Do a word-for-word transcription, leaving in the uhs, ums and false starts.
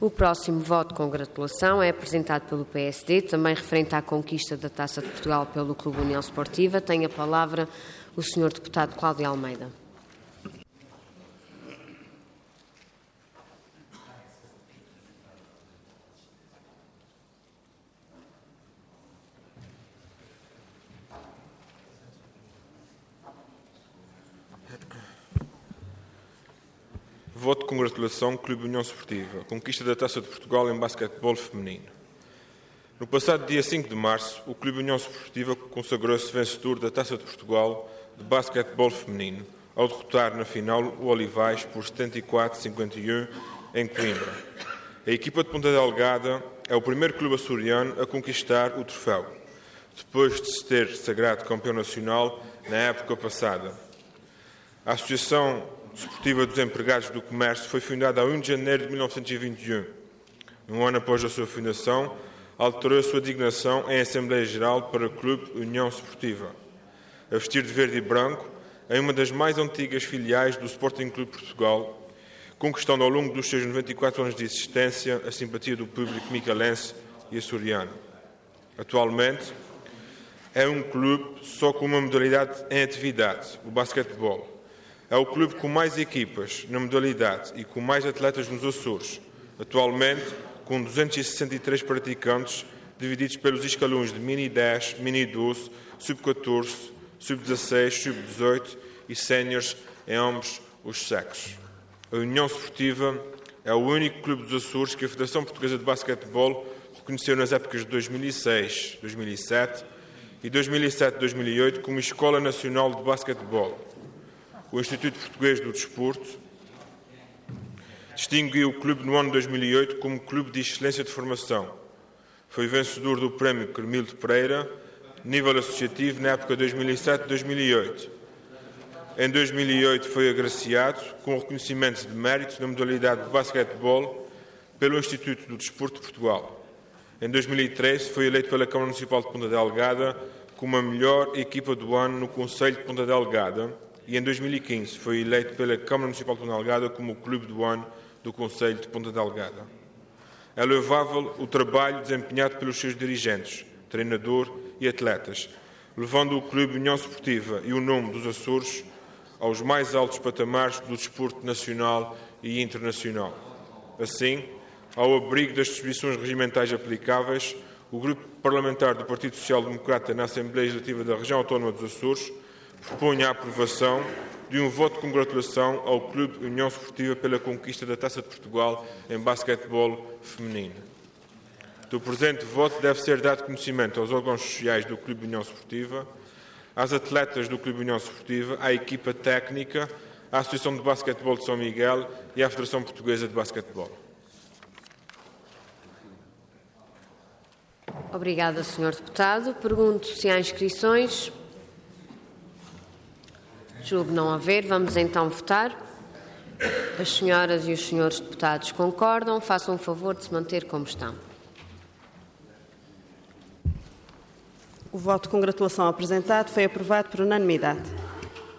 O próximo voto de congratulação é apresentado pelo P S D, também referente à conquista da Taça de Portugal pelo Clube União Sportiva. Tem a palavra o senhor deputado Cláudio Almeida. Voto de congratulação, Clube União Sportiva, conquista da Taça de Portugal em basquetebol feminino. No passado dia cinco de março, o Clube União Sportiva consagrou-se vencedor da Taça de Portugal de basquetebol feminino, ao derrotar na final o Olivais por setenta e quatro a cinquenta e um em Coimbra. A equipa de Ponta Delgada é o primeiro clube açoriano a conquistar o troféu, depois de se ter sagrado campeão nacional na época passada. A Associação Esportiva dos Empregados do Comércio foi fundada a um de janeiro de mil novecentos e vinte e um. Um ano após a sua fundação, alterou a sua designação em Assembleia Geral para o Clube União Esportiva, a vestir de verde e branco em uma das mais antigas filiais do Sporting Clube Portugal, conquistando ao longo dos seus noventa e quatro anos de existência a simpatia do público micalense e açoriano. Atualmente, é um clube só com uma modalidade em atividade, o basquetebol. É o clube com mais equipas na modalidade e com mais atletas nos Açores, atualmente com duzentos e sessenta e três praticantes, divididos pelos escalões de mini dez, mini doze, sub catorze, sub dezasseis, sub dezoito e séniores em ambos os sexos. A União Esportiva é o único clube dos Açores que a Federação Portuguesa de Basquetebol reconheceu nas épocas de dois mil e seis, dois mil e sete e dois mil e sete a dois mil e oito como Escola Nacional de Basquetebol. O Instituto Português do Desporto distinguiu o clube no ano de dois mil e oito como Clube de Excelência de Formação. Foi vencedor do Prémio Carmilo de Pereira, nível associativo, na época dois mil e sete a dois mil e oito. Em dois mil e oito foi agraciado com o reconhecimento de mérito na modalidade de basquetebol pelo Instituto do Desporto de Portugal. Em dois mil e treze foi eleito pela Câmara Municipal de Ponta Delgada como a melhor equipa do ano no Conselho de Ponta Delgada, e em dois mil e quinze foi eleito pela Câmara Municipal de Ponta Delgada como o Clube do Ano do Conselho de Ponta Delgada. É louvável o trabalho desempenhado pelos seus dirigentes, treinador e atletas, levando o Clube União Esportiva e o nome dos Açores aos mais altos patamares do desporto nacional e internacional. Assim, ao abrigo das disposições regimentais aplicáveis, o Grupo Parlamentar do Partido Social Democrata na Assembleia Legislativa da Região Autónoma dos Açores propõe a aprovação de um voto de congratulação ao Clube União Esportiva pela conquista da Taça de Portugal em basquetebol feminino. Do presente voto deve ser dado conhecimento aos órgãos sociais do Clube União Esportiva, às atletas do Clube União Esportiva, à equipa técnica, à Associação de Basquetebol de São Miguel e à Federação Portuguesa de Basquetebol. Obrigada, senhor deputado. Pergunto se há inscrições. Julgo não haver. Vamos então votar. As senhoras e os senhores deputados concordam. Façam o favor de se manter como estão. O voto de congratulação apresentado foi aprovado por unanimidade.